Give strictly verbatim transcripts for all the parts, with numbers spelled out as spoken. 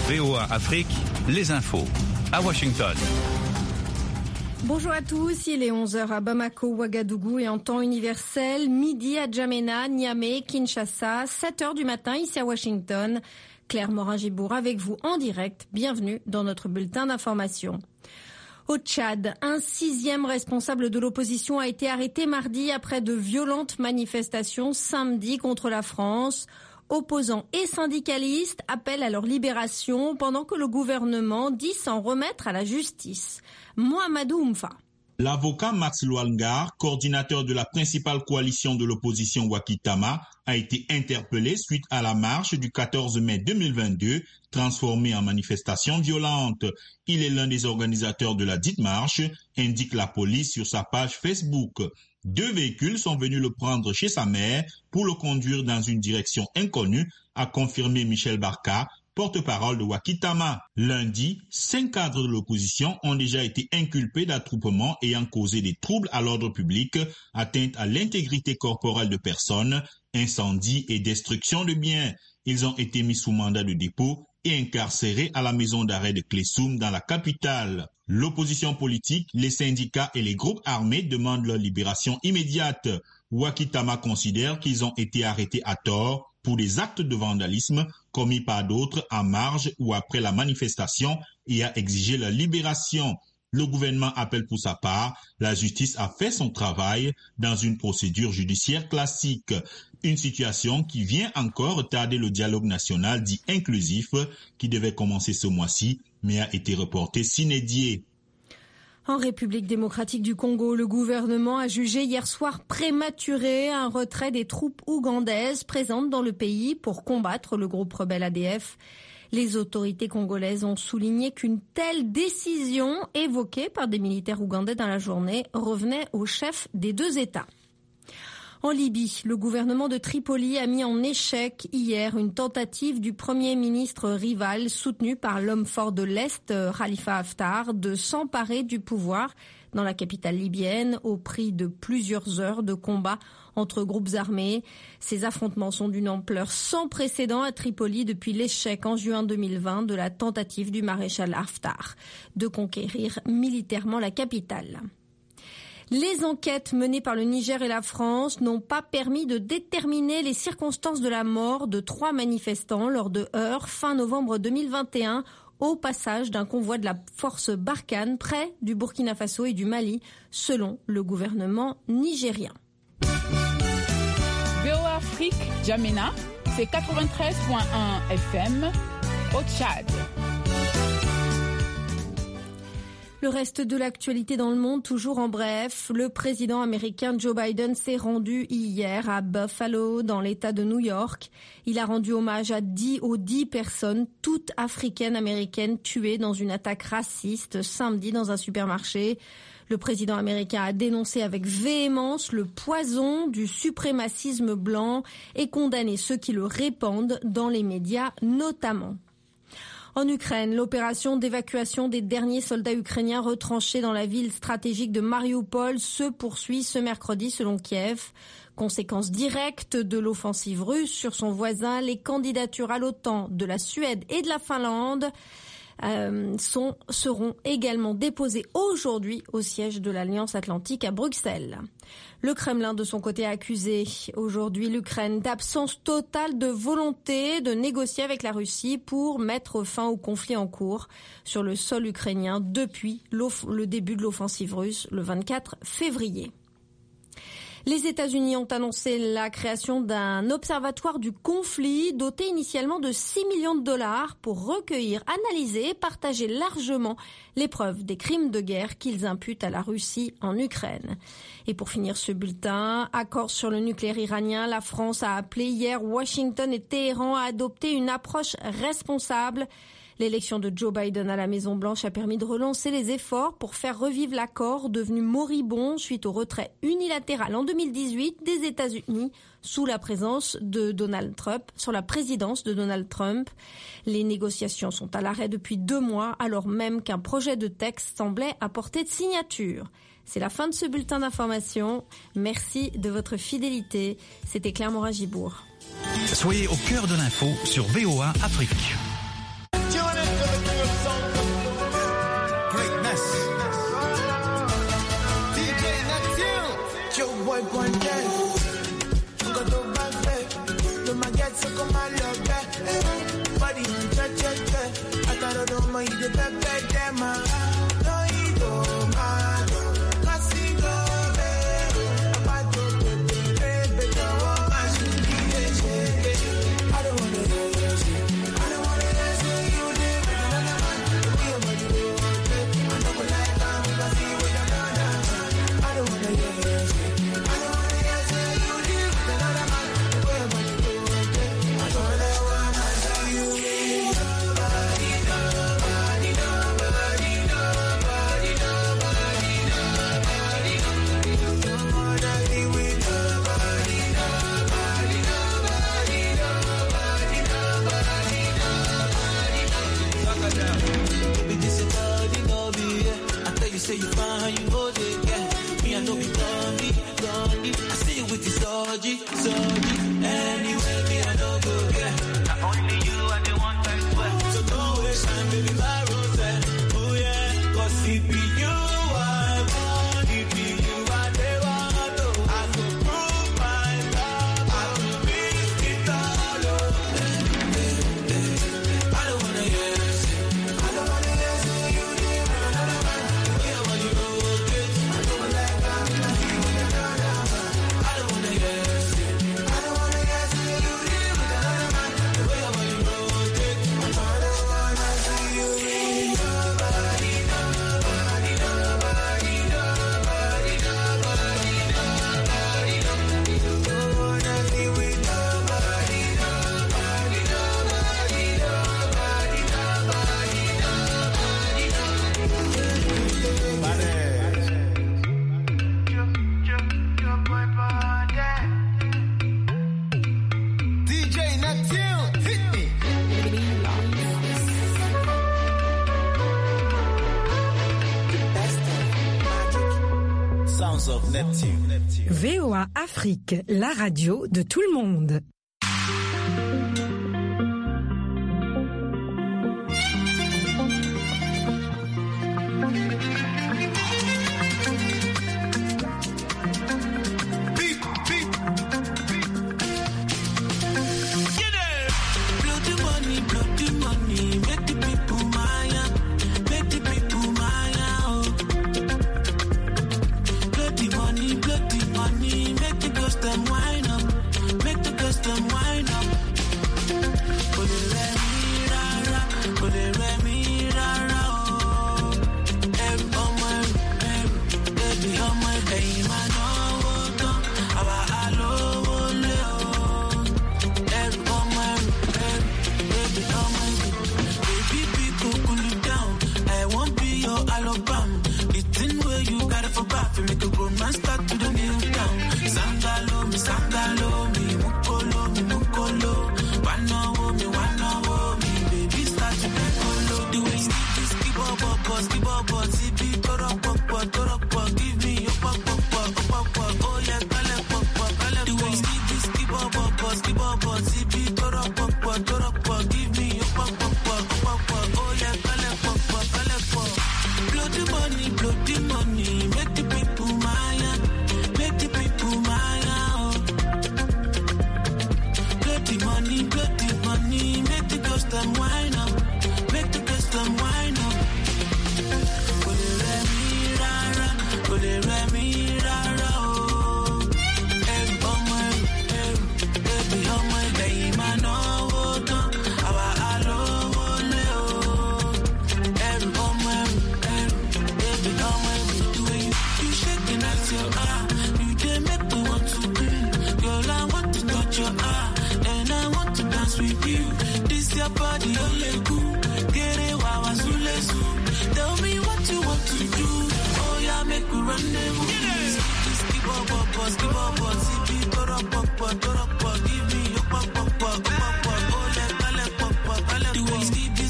V O A Afrique, les infos. À Washington. Bonjour à tous, il est onze heures à Bamako, Ouagadougou et en temps universel, midi à N'Djamena, Niamey, Kinshasa, sept heures du matin ici à Washington. Claire Morin-Gibour avec vous en direct. Bienvenue dans notre bulletin d'information. Au Tchad, un sixième responsable de l'opposition a été arrêté mardi après de violentes manifestations samedi contre la France. Opposants et syndicalistes appellent à leur libération pendant que le gouvernement dit s'en remettre à la justice. Mohamedou Oumfa. L'avocat Max Luangar, coordinateur de la principale coalition de l'opposition Wakitama, a été interpellé suite à la marche du quatorze mai deux mille vingt-deux, transformée en manifestation violente. Il est l'un des organisateurs de la dite marche, indique la police sur sa page Facebook. Deux véhicules sont venus le prendre chez sa mère pour le conduire dans une direction inconnue, a confirmé Michel Barka, porte-parole de Wakitama. Lundi, cinq cadres de l'opposition ont déjà été inculpés d'attroupement ayant causé des troubles à l'ordre public, atteinte à l'intégrité corporelle de personnes, incendie et destruction de biens. Ils ont été mis sous mandat de dépôt et incarcérés à la maison d'arrêt de Klessoum dans la capitale. L'opposition politique, les syndicats et les groupes armés demandent leur libération immédiate. Wakitama considère qu'ils ont été arrêtés à tort pour des actes de vandalisme commis par d'autres en marge ou après la manifestation et a exigé leur libération. Le gouvernement appelle pour sa part, la justice a fait son travail dans une procédure judiciaire classique. Une situation qui vient encore retarder le dialogue national dit inclusif qui devait commencer ce mois-ci mais a été reporté sine die. En République démocratique du Congo, le gouvernement a jugé hier soir prématuré un retrait des troupes ougandaises présentes dans le pays pour combattre le groupe rebelle A D F. Les autorités congolaises ont souligné qu'une telle décision, évoquée par des militaires ougandais dans la journée, revenait au chef des deux États. En Libye, le gouvernement de Tripoli a mis en échec hier une tentative du premier ministre rival soutenu par l'homme fort de l'Est, Khalifa Haftar, de s'emparer du pouvoir dans la capitale libyenne au prix de plusieurs heures de combat entre groupes armés. Ces affrontements sont d'une ampleur sans précédent à Tripoli depuis l'échec en juin deux mille vingt de la tentative du maréchal Haftar de conquérir militairement la capitale. Les enquêtes menées par le Niger et la France n'ont pas permis de déterminer les circonstances de la mort de trois manifestants lors de heurts fin novembre deux mille vingt et un au passage d'un convoi de la force Barkhane près du Burkina Faso et du Mali, selon le gouvernement nigérien. V O A Afrique, N'Djamena, c'est quatre-vingt-treize virgule un F M au Tchad. Le reste de l'actualité dans le monde, toujours en bref, le président américain Joe Biden s'est rendu hier à Buffalo, dans l'État de New York. Il a rendu hommage à dix aux dix personnes, toutes africaines-américaines, tuées dans une attaque raciste samedi dans un supermarché. Le président américain a dénoncé avec véhémence le poison du suprémacisme blanc et condamné ceux qui le répandent dans les médias notamment. En Ukraine, l'opération d'évacuation des derniers soldats ukrainiens retranchés dans la ville stratégique de Mariupol se poursuit ce mercredi selon Kiev. Conséquence directe de l'offensive russe sur son voisin, les candidatures à l'OTAN de la Suède et de la Finlande euh, sont, seront également déposées aujourd'hui au siège de l'Alliance Atlantique à Bruxelles. Le Kremlin, de son côté, a accusé aujourd'hui l'Ukraine d'absence totale de volonté de négocier avec la Russie pour mettre fin au conflit en cours sur le sol ukrainien depuis le début de l'offensive russe le vingt-quatre février. Les États-Unis ont annoncé la création d'un observatoire du conflit doté initialement de six millions de dollars pour recueillir, analyser et partager largement les preuves des crimes de guerre qu'ils imputent à la Russie en Ukraine. Et pour finir ce bulletin, accord sur le nucléaire iranien, la France a appelé hier Washington et Téhéran à adopter une approche responsable. L'élection de Joe Biden à la Maison-Blanche a permis de relancer les efforts pour faire revivre l'accord devenu moribond suite au retrait unilatéral en deux mille dix-huit des États-Unis sous la présence de Donald Trump, sur la présidence de Donald Trump. Les négociations sont à l'arrêt depuis deux mois, alors même qu'un projet de texte semblait à portée de signature. C'est la fin de ce bulletin d'information. Merci de votre fidélité. C'était Claire Morin-Gibour. Soyez au cœur de l'info sur V O A Afrique. two hundred V O A Afrique, la radio de tout le monde.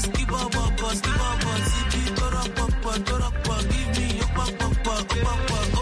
Give me your pop, pop, pop, pop, pop.